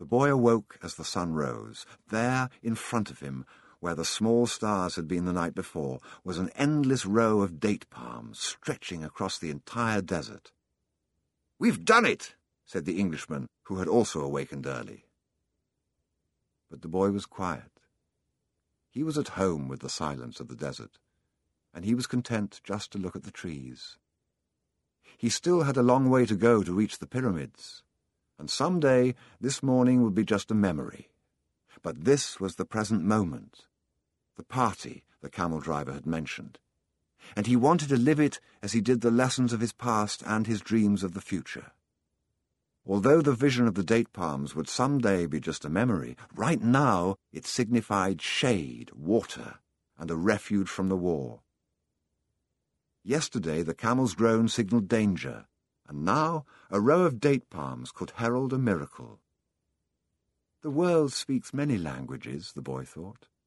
The boy awoke as the sun rose. There, in front of him, where the small stars had been the night before, was an endless row of date palms stretching across the entire desert. "We've done it," said the Englishman, who had also awakened early. But the boy was quiet. He was at home with the silence of the desert, and he was content just to look at the trees. He still had a long way to go to reach the pyramids, and some day this morning would be just a memory. But this was the present moment, the party the camel driver had mentioned, and he wanted to live it as he did the lessons of his past and his dreams of the future. Although the vision of the date palms would some day be just a memory, right now it signified shade, water, and a refuge from the war. Yesterday the camel's drone signalled danger, and now a row of date palms could herald a miracle. The world speaks many languages, the boy thought.